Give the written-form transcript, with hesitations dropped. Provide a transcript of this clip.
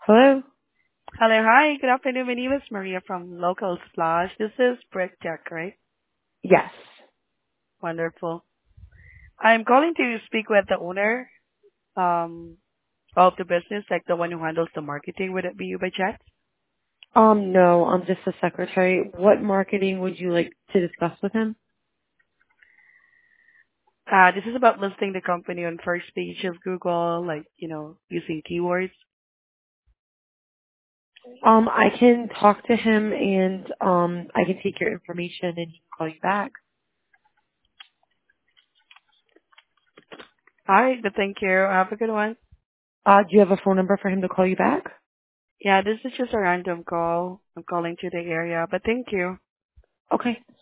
Hello? Hello. Hi. Good afternoon. My name is Maria from Local Splash. This is Brick Tech, right? Yes. Wonderful. I'm calling to speak with the owner um, of the business, like the one who handles the marketing. Would it be you by chance? No, I'm just the secretary. What marketing would you like to discuss with him? This is about listing the company on first page of Google, like, using keywords. I can talk to him and I can take your information and he can call you back. All right. But thank you. Have a good one. Do you have a phone number for him to call you back? Yeah, this is just a random call. I'm calling to the area, but thank you. Okay.